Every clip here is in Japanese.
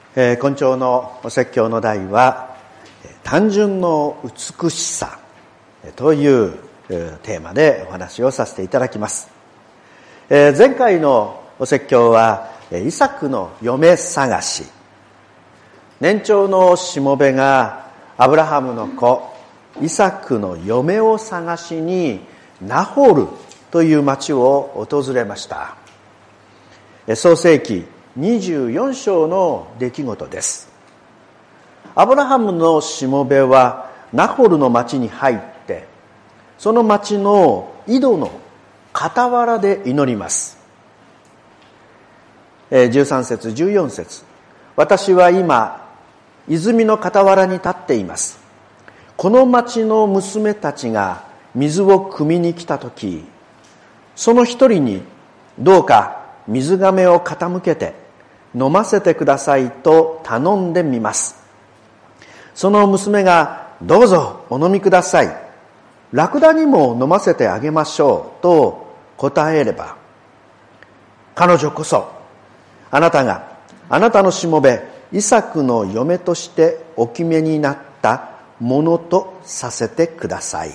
今朝のお説教の題は単純の美しさというテーマでお話をさせていただきます。前回のお説教はイサクの嫁探し、年長のしもべがアブラハムの子イサクの嫁を探しにナホルという町を訪れました。創世記24章の出来事です。アブラハムのしもべはナホルの町に入って、その町の井戸の傍らで祈ります。13節14節、私は今泉の傍らに立っています。この町の娘たちが水を汲みに来たとき、その一人にどうか水甕を傾けて飲ませてくださいと頼んでみます。その娘がどうぞお飲みください、ラクダにも飲ませてあげましょうと答えれば、彼女こそあなたがあなたのしもべイサクの嫁としてお決めになったものとさせてください。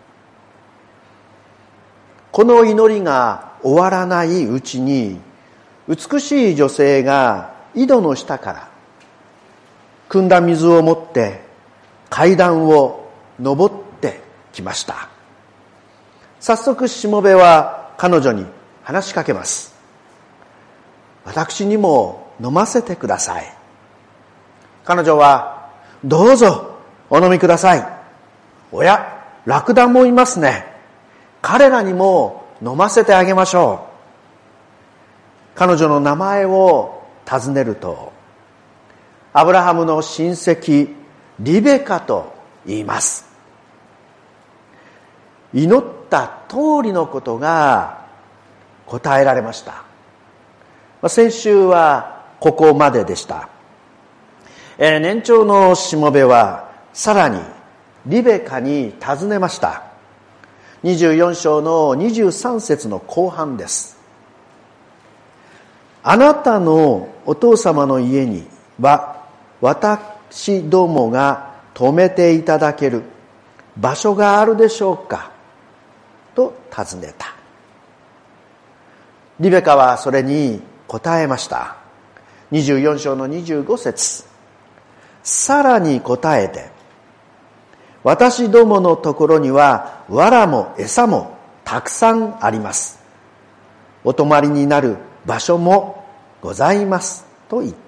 この祈りが終わらないうちに、美しい女性が井戸の下から汲んだ水を持って階段を登ってきました。早速しもべは彼女に話しかけます。私にも飲ませてください。彼女は、どうぞお飲みください。おや、ラクダもいますね。彼らにも飲ませてあげましょう。彼女の名前を尋ねると、アブラハムの親戚リベカと言います。祈った通りのことが答えられました。先週はここまででした。年長のしもべはさらにリベカに尋ねました。24章の23節の後半です。あなたのお父様の家には私どもが泊めていただける場所があるでしょうかと尋ねた。リベカはそれに答えました。24章の25節、さらに答えて、私どものところには藁も餌もたくさんあります。お泊まりになる場所もございますと言った。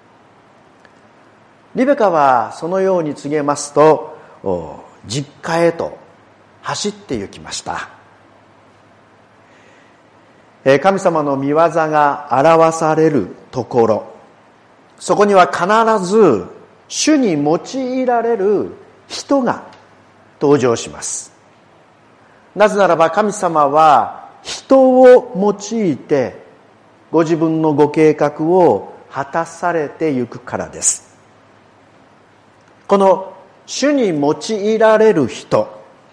リベカはそのように告げますと、実家へと走って行きました。神様の御業が表されるところ、そこには必ず主に用いられる人が登場します。なぜならば神様は人を用いてご自分のご計画を果たされてゆくからです。この主に用いられる人、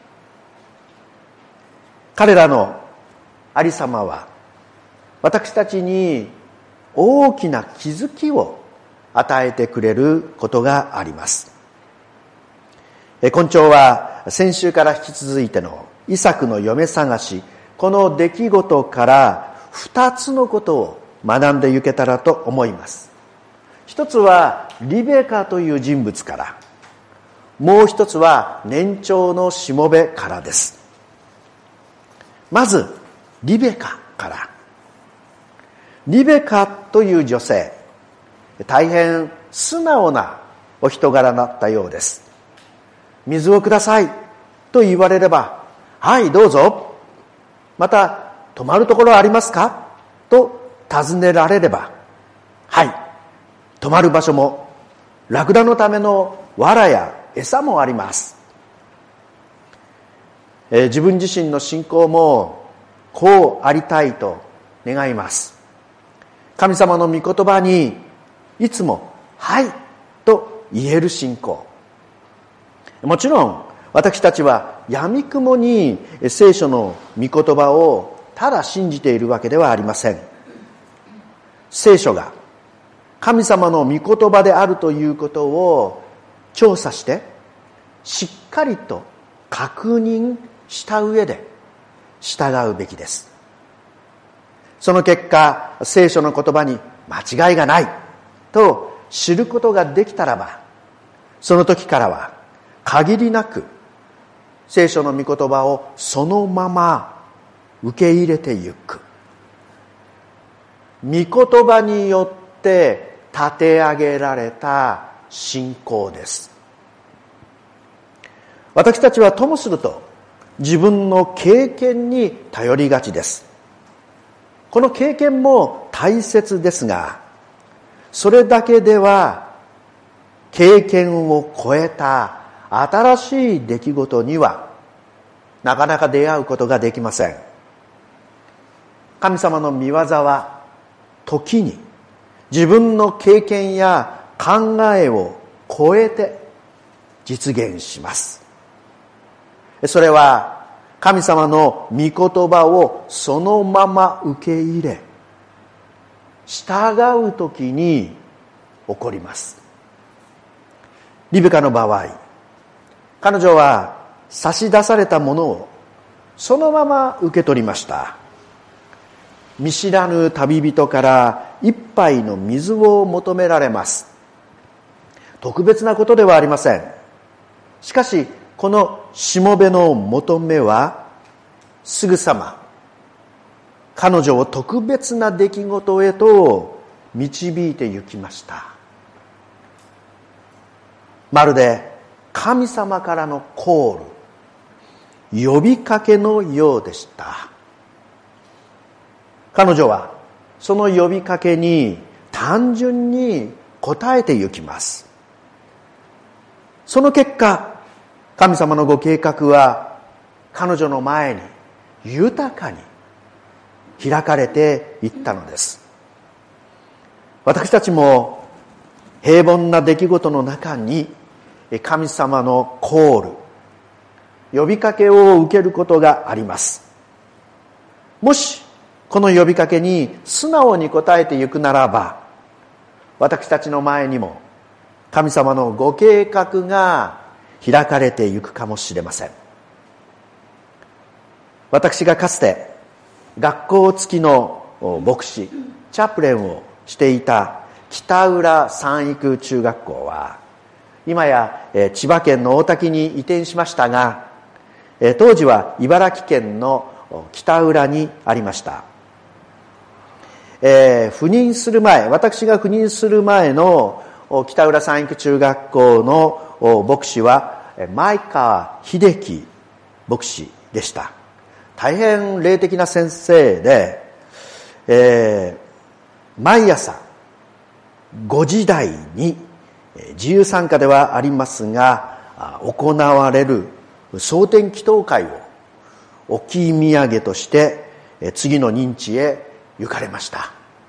彼らのありさまは私たちに大きな気づきを与えてくれることがあります。今朝は先週から引き続いてのイサクの嫁探し、この出来事から2つのことを学んでいけたらと思います。一つはリベカという人物から、もう一つは年長のしもべからです。まずリベカから。リベカという女性、大変素直なお人柄だったようです。水をくださいと言われれば、はいどうぞ。また泊まるところありますかと尋ねられれば、はい、泊まる場所もラクダのための藁や餌もあります。自分自身の信仰もこうありたいと願います。神様の御言葉にいつもはいと言える信仰。もちろん私たちは闇雲に聖書の御言葉をただ信じているわけではありません。聖書が神様の御言葉であるということを調査して、しっかりと確認した上で従うべきです。その結果、聖書の言葉に間違いがないと知ることができたらば、その時からは限りなく聖書の御言葉をそのまま受け入れてゆく。御言葉によって立て上げられた信仰です。私たちはともすると自分の経験に頼りがちです。この経験も大切ですが、それだけでは経験を超えた新しい出来事にはなかなか出会うことができません。神様の御業は時に自分の経験や考えを超えて実現します。それは神様の御言葉をそのまま受け入れ、従うときに起こります。リベカの場合、彼女は差し出されたものをそのまま受け取りました。見知らぬ旅人から一杯の水を求められます。特別なことではありません。しかしこのしもべの求めはすぐさま彼女を特別な出来事へと導いて行きました。まるで神様からのコール、呼びかけのようでした。彼女はその呼びかけに単純に応えて行きます。その結果、神様のご計画は彼女の前に豊かに開かれていったのです。私たちも平凡な出来事の中に神様のコール、呼びかけを受けることがあります。もしこの呼びかけに素直に応えていくならば、私たちの前にも神様のご計画が開かれていくかもしれません。私がかつて学校付きの牧師、チャプレンをしていた北浦三育中学校は、今や千葉県の大多喜に移転しましたが、当時は茨城県の北浦にありました。赴任する前、私が赴任する前の北浦三育中学校の牧師は前川秀樹牧師でした。大変霊的な先生で、毎朝5時台に自由参加ではありますが行われる蒼天祈祷会を置き土産として次の任地へ行かれました。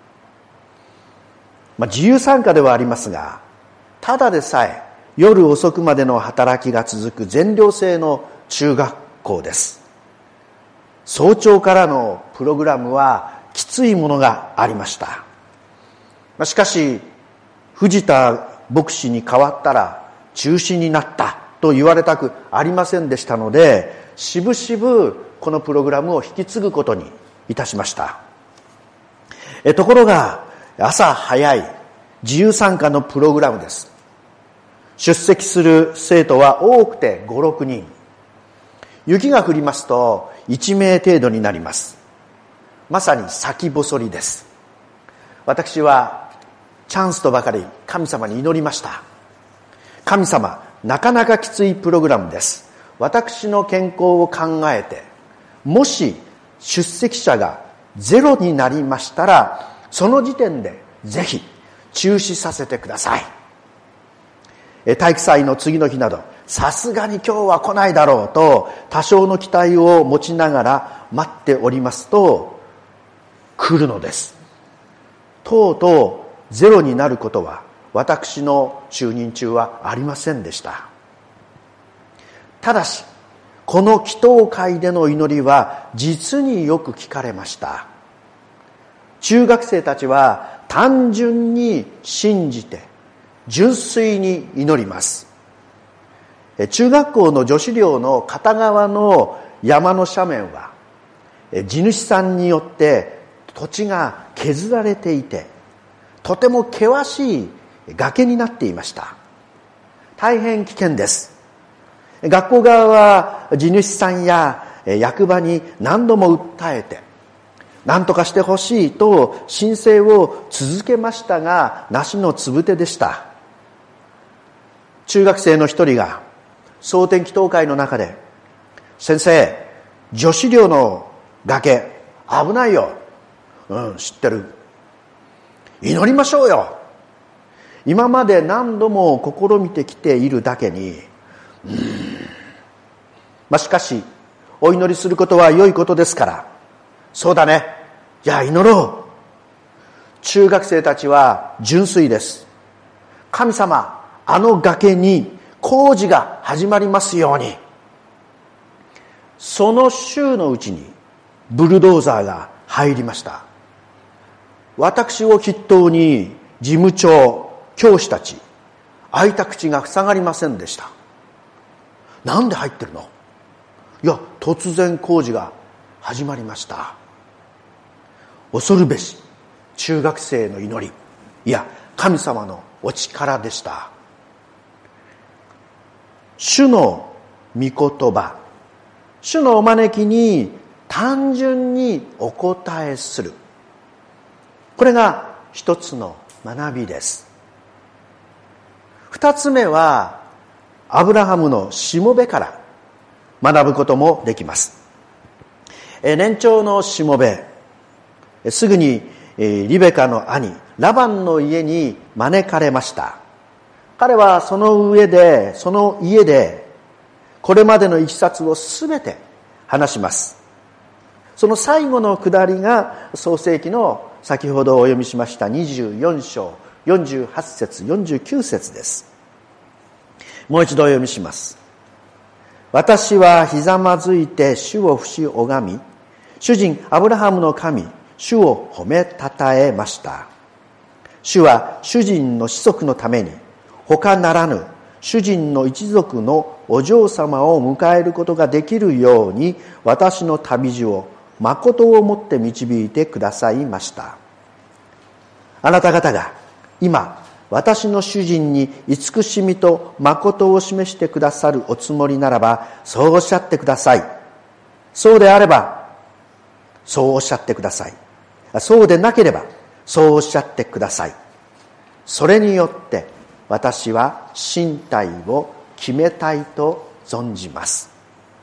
自由参加ではありますが、ただでさえ夜遅くまでの働きが続く全寮制の中学校です。早朝からのプログラムはきついものがありました。しかし藤田牧師に代わったら中止になったと言われたくありませんでしたので、しぶしぶこのプログラムを引き継ぐことにいたしました。ところが朝早い自由参加のプログラムです。出席する生徒は多くて5、6人。雪が降りますと1名程度になります。まさに先細りです。私はチャンスとばかり神様に祈りました。神様、なかなかきついプログラムです。私の健康を考えて、もし出席者がゼロになりましたら、その時点でぜひ中止させてください。体育祭の次の日など、さすがに今日は来ないだろうと多少の期待を持ちながら待っておりますと、来るのです。とうとうゼロになることは私の就任中はありませんでした。ただしこの祈祷会での祈りは実によく聞かれました。中学生たちは単純に信じて純粋に祈ります。中学校の女子寮の片側の山の斜面は地主さんによって土地が削られていて、とても険しい崖になっていました。大変危険です。学校側は地主さんや役場に何度も訴えて、何とかしてほしいと申請を続けましたが、なしのつぶてでした。中学生の一人が総天祈祷会の中で、先生、女子寮の崖危ないよ。知ってる。祈りましょうよ。今まで何度も試みてきているだけに、しかしお祈りすることは良いことですから、そうだね、じゃあ祈ろう。中学生たちは純粋です。神様、あの崖に工事が始まりますように。その週のうちにブルドーザーが入りました。私を筆頭に事務長、教師たち、開いた口が塞がりませんでした。なんで入ってるの？いや、突然工事が始まりました。恐るべし中学生の祈り、いや、神様のお力でした。主の御言葉、主のお招きに単純にお答えする。これが一つの学びです。二つ目は、アブラハムのしもべから学ぶこともできます。年長のしもべ、すぐにリベカの兄ラバンの家に招かれました。彼はその家でこれまでのいきさつをすべて話します。その最後のくだりが創世記の先ほどお読みしました24章48節49節です。もう一度お読みします。私はひざまずいて主を伏し拝み、主人アブラハムの神主を褒めたたえました。主は主人の子息のために他ならぬ主人の一族のお嬢様を迎えることができるように、私の旅路を誠をもって導いてくださいました。あなた方が今私の主人に慈しみと誠を示してくださるおつもりならば、そうおっしゃってください。そうであればそうおっしゃってください。そうでなければそうおっしゃってください。それによって私は身体を決めたいと存じます。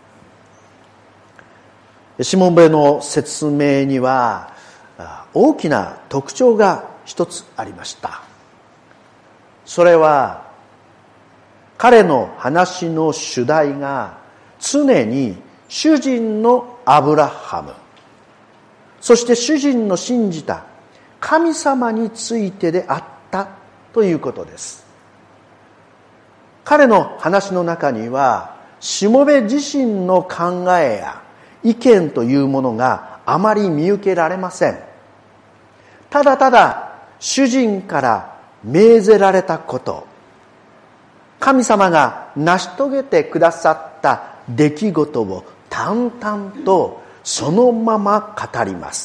しもべの説明には大きな特徴が一つありました。それは彼の話の主題が常に主人のアブラハム、そして主人の信じた神様についてであったということです。彼の話の中にはしもべ自身の考えや意見というものがあまり見受けられません。ただただ主人から命ぜられたこと、神様が成し遂げてくださった出来事を淡々とそのまま語ります。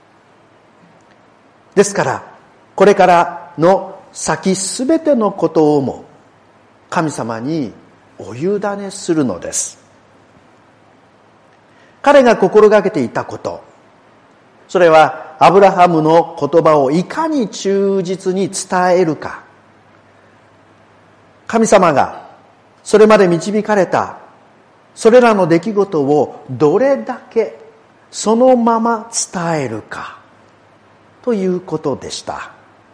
ですからこれからの先すべてのことをも神様にお委ねするのです。彼が心がけていたこと、それはアブラハムの言葉をいかに忠実に伝えるか、神様がそれまで導かれたそれらの出来事をどれだけそのまま伝えるかということでした。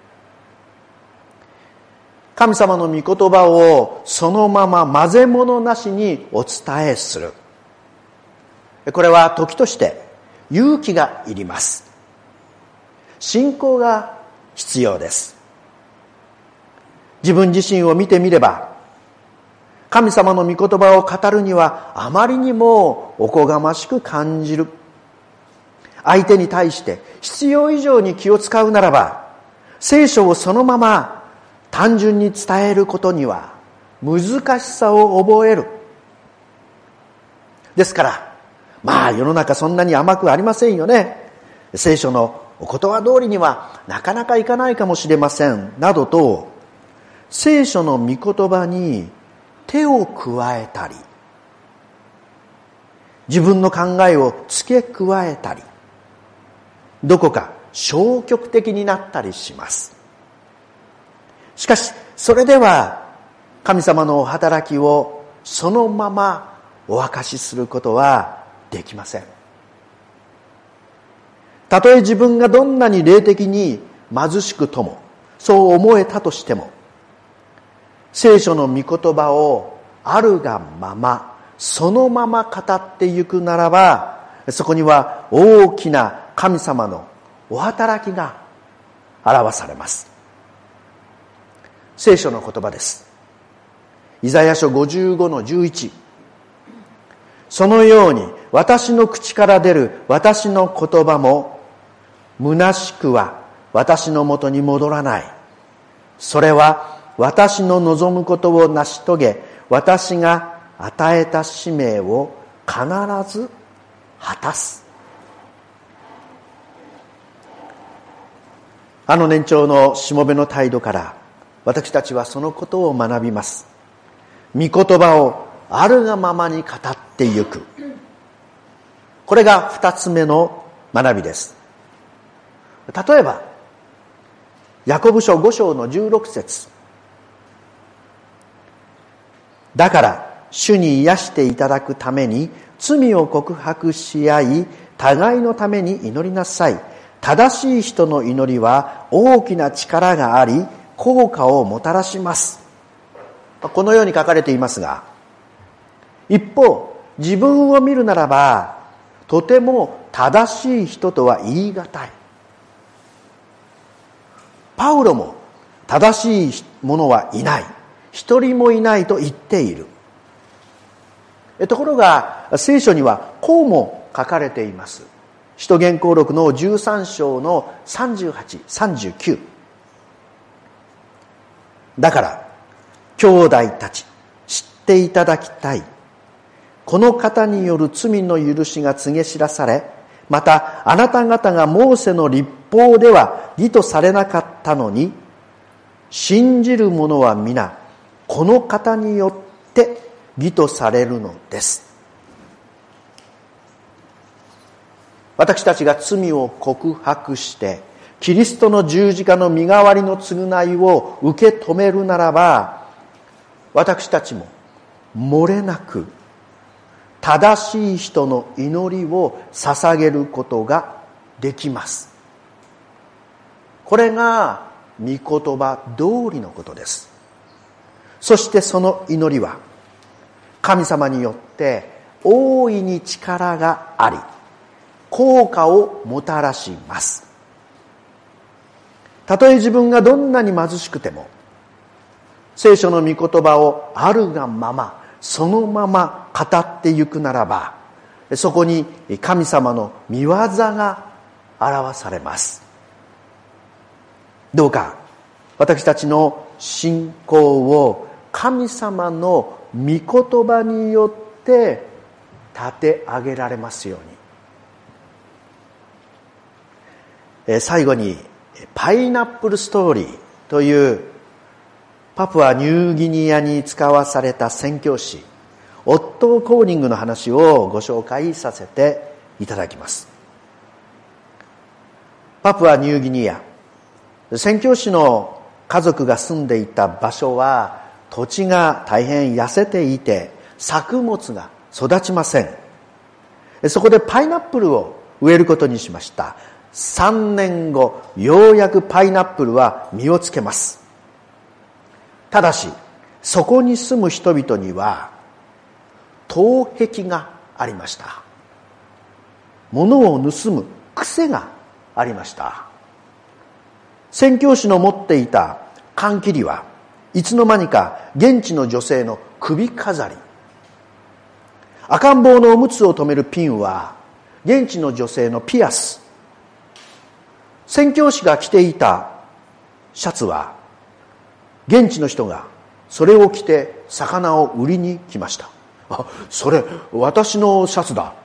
神様の御言葉をそのまま混ぜ物なしにお伝えする。これは時として勇気がいります。信仰が必要です。自分自身を見てみれば、神様の御言葉を語るにはあまりにもおこがましく感じる。相手に対して必要以上に気を使うならば、 聖書をそのまま単純に伝えることには難しさを覚える。ですから、世の中そんなに甘くありませんよね。聖書のお言葉通りにはなかなかいかないかもしれません。などと、聖書の御言葉に手を加えたり、自分の考えを付け加えたり、どこか消極的になったりします。しかし、それでは神様のお働きをそのままお明かしすることはできません。たとえ自分がどんなに霊的に貧しくとも、そう思えたとしても、聖書の御言葉をあるがまま、そのまま語ってゆくならば、そこには大きな神様のお働きが表されます。聖書の言葉です。イザヤ書55の11。そのように私の口から出る私の言葉も虚しくは私のもとに戻らない。それは私の望むことを成し遂げ、私が与えた使命を必ず果たす。あの年長のしもべの態度から私たちはそのことを学びます。御言葉をあるがままに語ってゆく。これが二つ目の学びです。例えば、ヤコブ書5章の16節。だから、主に癒していただくために、罪を告白し合い、互いのために祈りなさい。正しい人の祈りは大きな力があり、効果をもたらします。このように書かれていますが、一方、自分を見るならば、とても正しい人とは言い難い。パウロも正しい者はいない。一人もいないと言っている。ところが、聖書にはこうも書かれています。使徒言行録の13章の38、39。だから、兄弟たち、知っていただきたい。この方による罪の許しが告げ知らされ、またあなた方がモーセの律法では義とされなかったのに、信じる者は皆、この方によって義とされるのです。私たちが罪を告白して、キリストの十字架の身代わりの償いを受け止めるならば、私たちも漏れなく正しい人の祈りを捧げることができます。これが御言葉通りのことです。そしてその祈りは神様によって大いに力があり、効果をもたらします。たとえ自分がどんなに貧しくても、聖書の御言葉をあるがまま、そのまま語ってゆくならば、そこに神様の御業が表されます。どうか私たちの信仰を神様の御言葉によって立て上げられますように。最後にパイナップルストーリーというパプアニューギニアに使わされた宣教師オットー・コーニングの話をご紹介させていただきます。パプアニューギニア、宣教師の家族が住んでいた場所は土地が大変痩せていて作物が育ちません。そこでパイナップルを植えることにしました。3年後、ようやくパイナップルは実をつけます。ただし、そこに住む人々には盗癖がありました。物を盗む癖がありました。宣教師の持っていた缶切りはいつの間にか現地の女性の首飾り、赤ん坊のおむつを留めるピンは現地の女性のピアス、宣教師が着ていたシャツは現地の人がそれを着て魚を売りに来ました。それ私のシャツだ。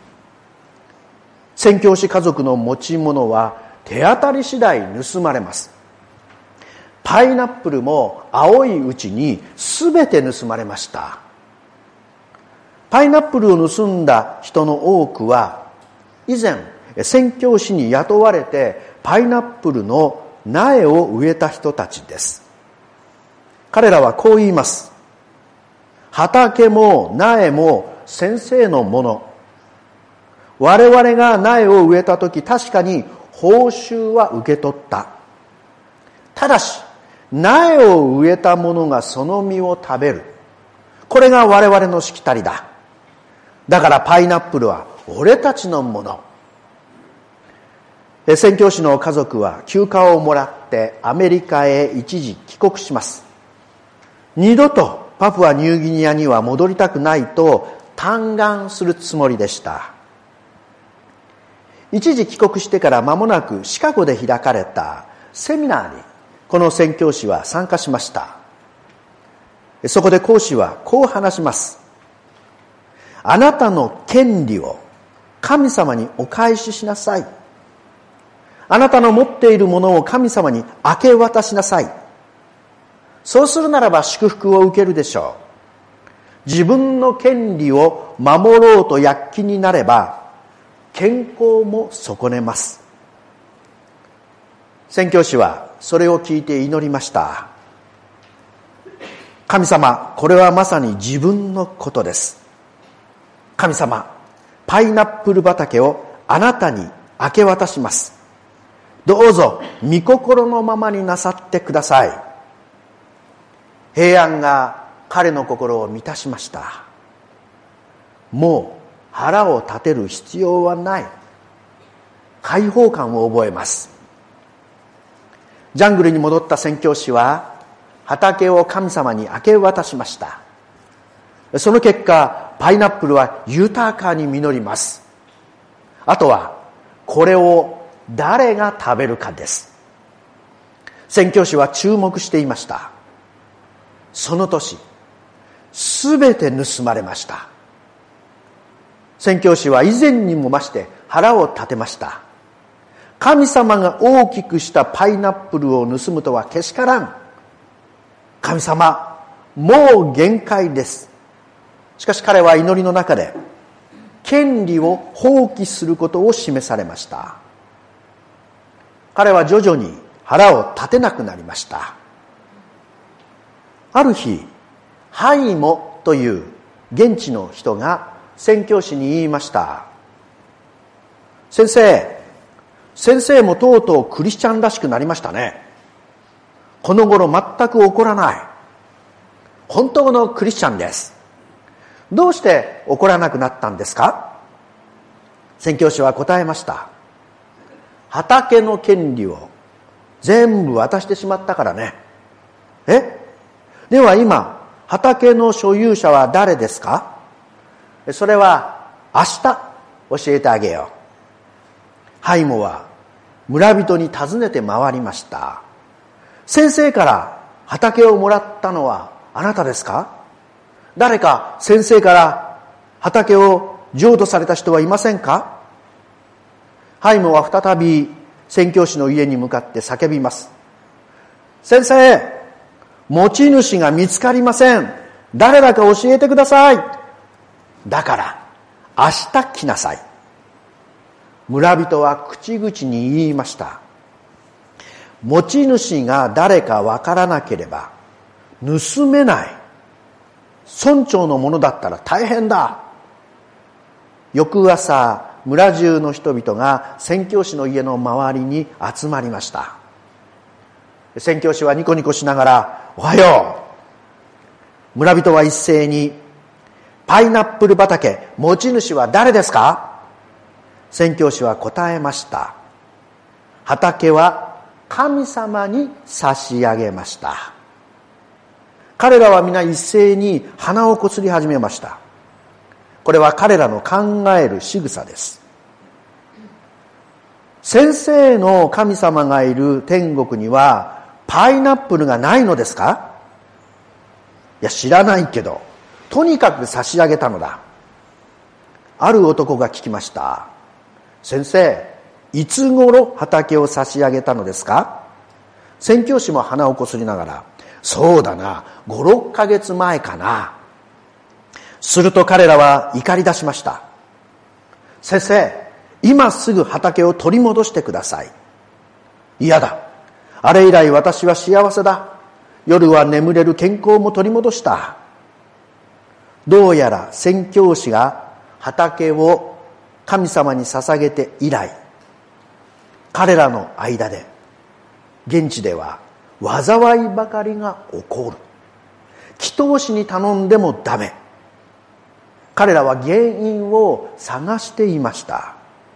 宣教師家族の持ち物は手当たり次第盗まれます。パイナップルも青いうちに全て盗まれました。パイナップルを盗んだ人の多くは以前宣教師に雇われてパイナップルの苗を植えた人たちです。彼らはこう言います。畑も苗も先生のもの。我々が苗を植えたとき確かに報酬は受け取った。ただし苗を植えた者がその実を食べる。これが我々のしきたりだ。だからパイナップルは俺たちのもの。宣教師の家族は休暇をもらってアメリカへ一時帰国します。二度とパプアニューギニアには戻りたくないと嘆願するつもりでした。一時帰国してから間もなくシカゴで開かれたセミナーにこの宣教師は参加しました。そこで講師はこう話します。あなたの権利を神様にお返ししなさい。あなたの持っているものを神様に明け渡しなさい。そうするならば祝福を受けるでしょう。自分の権利を守ろうと躍起になれば健康も損ねます。宣教師はそれを聞いて祈りました。神様、これはまさに自分のことです。神様、パイナップル畑をあなたに明け渡します。どうぞ御心のままになさってください。平安が彼の心を満たしました。もう腹を立てる必要はない。解放感を覚えます。ジャングルに戻った宣教師は畑を神様に明け渡しました。その結果、パイナップルは豊かに実ります。あとはこれを誰が食べるかです。宣教師は注目していました。その年、すべて盗まれました。宣教師は以前にも増して腹を立てました。神様が大きくしたパイナップルを盗むとはけしからん。神様、もう限界です。しかし彼は祈りの中で権利を放棄することを示されました。彼は徐々に腹を立てなくなりました。ある日、ハイモという現地の人が宣教師に言いました。先生もとうとうクリスチャンらしくなりましたね。この頃全く怒らない。本当のクリスチャンです。どうして怒らなくなったんですか？宣教師は答えました。畑の権利を全部渡してしまったからね。では今、畑の所有者は誰ですか？それは明日教えてあげよう。ハイモは村人に尋ねて回りました。先生から畑をもらったのはあなたですか？誰か先生から畑を譲渡された人はいませんか？ハイモは再び宣教師の家に向かって叫びます。先生、持ち主が見つかりません。誰だか教えてください。だから明日来なさい。村人は口々に言いました。持ち主が誰かわからなければ盗めない。村長のものだったら大変だ。翌朝、村中の人々が宣教師の家の周りに集まりました。宣教師はニコニコしながら、おはよう。村人は一斉に、パイナップル畑、持ち主は誰ですか？宣教師は答えました。畑は神様に差し上げました。彼らは皆一斉に鼻をこすり始めました。これは彼らの考える仕草です。先生の神様がいる天国にはパイナップルがないのですか？いや、知らないけど、とにかく差し上げたのだ。ある男が聞きました。先生、いつ頃畑を差し上げたのですか？宣教師も鼻をこすりながら、そうだな、5、6ヶ月前かな。すると彼らは怒り出しました。先生、今すぐ畑を取り戻してください。嫌だ。あれ以来私は幸せだ。夜は眠れる健康も取り戻した。どうやら宣教師が畑を神様に捧げて以来、彼らの間で現地では災いばかりが起こる。祈祷師に頼んでもダメ。彼らは原因を探していました。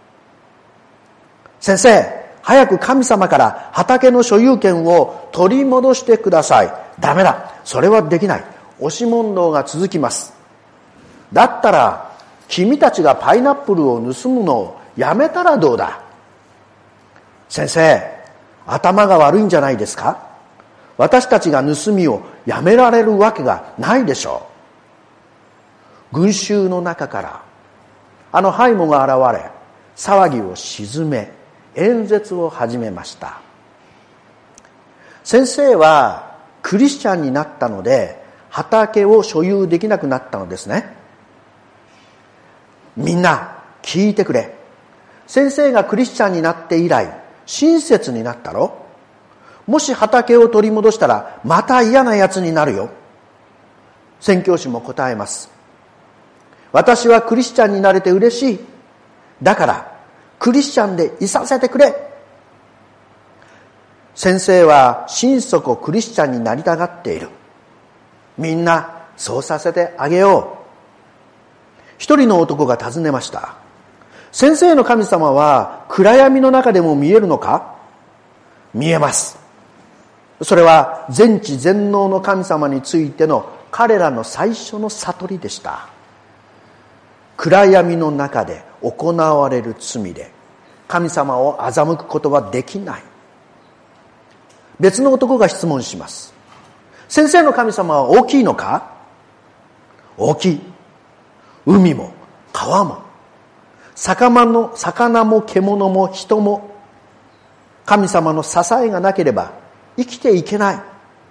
先生、早く神様から畑の所有権を取り戻してください。ダメだ。それはできない。押し問答が続きます。だったら、君たちがパイナップルを盗むのをやめたらどうだ。先生、頭が悪いんじゃないですか？私たちが盗みをやめられるわけがないでしょう。群衆の中からあのハイモが現れ、騒ぎを鎮め、演説を始めました。先生はクリスチャンになったので畑を所有できなくなったのですね。みんな聞いてくれ。先生がクリスチャンになって以来親切になったろ。もし畑を取り戻したらまた嫌なやつになるよ。宣教師も答えます。私はクリスチャンになれて嬉しい。だからクリスチャンでいさせてくれ。先生は心底クリスチャンになりたがっている。みんなそうさせてあげよう。一人の男が尋ねました。先生の神様は暗闇の中でも見えるのか？見えます。それは全知全能の神様についての彼らの最初の悟りでした。暗闇の中で行われる罪で神様を欺くことはできない。別の男が質問します。先生の神様は大きいのか？大きい。海も川も魚も獣も人も神様の支えがなければ生きていけない。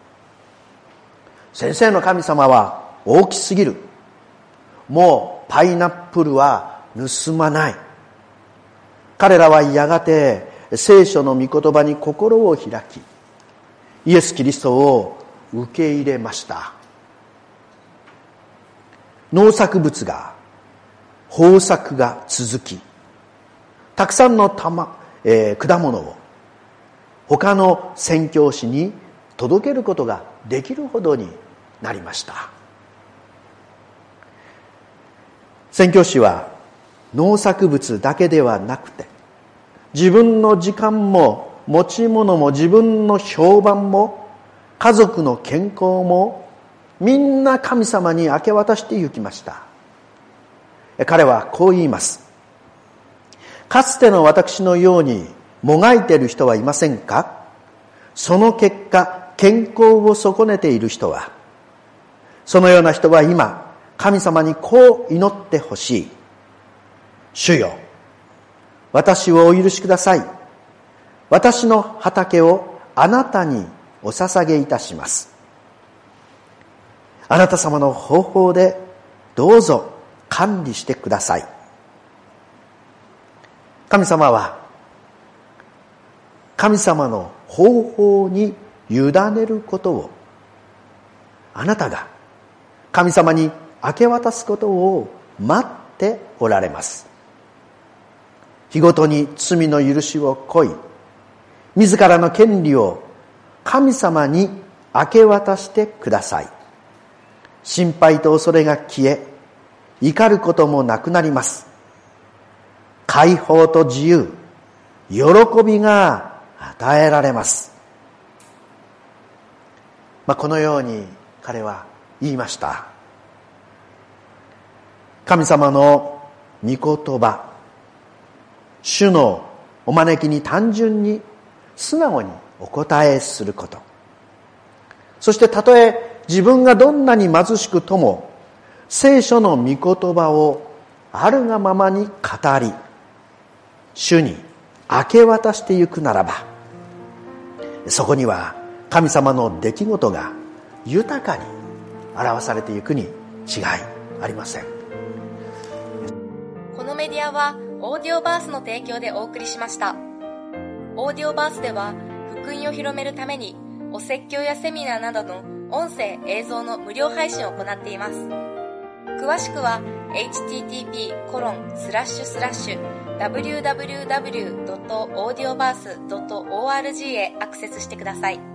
先生の神様は大きすぎる。もうパイナップルは盗まない。彼らはやがて聖書の御言葉に心を開き、イエス・キリストを受け入れました。農作物が、豊作が続き、たくさんの果物を他の宣教師に届けることができるほどになりました。宣教師は農作物だけではなくて、自分の時間も持ち物も自分の評判も家族の健康もみんな神様に明け渡して行きました。彼はこう言います。かつての私のようにもがいている人はいませんか？その結果、健康を損ねている人は、そのような人は今、神様にこう祈ってほしい。主よ、私をお許しください。私の畑をあなたにお捧げいたします。あなた様の方法でどうぞ管理してください。神様は神様の方法に委ねることをあなたが神様に明け渡すことを待っておられます。日ごとに罪の許しを請い、自らの権利を神様に明け渡してください。心配と恐れが消え、怒ることもなくなります。解放と自由、喜びが与えられます。このように彼は言いました。神様の御言葉、主のお招きに単純に素直にお答えすること、 そしてたとえ自分がどんなに貧しくとも、聖書の御言葉をあるがままに語り、主に明け渡してゆくならば、そこには神様の出来事が豊かに表されていくに違いありません。 このメディアはオーディオバースの提供でお送りしました。オーディオバースでは福音を広めるためにお説教やセミナーなどの音声映像の無料配信を行っています。詳しくは http://www.audioverse.org へアクセスしてください。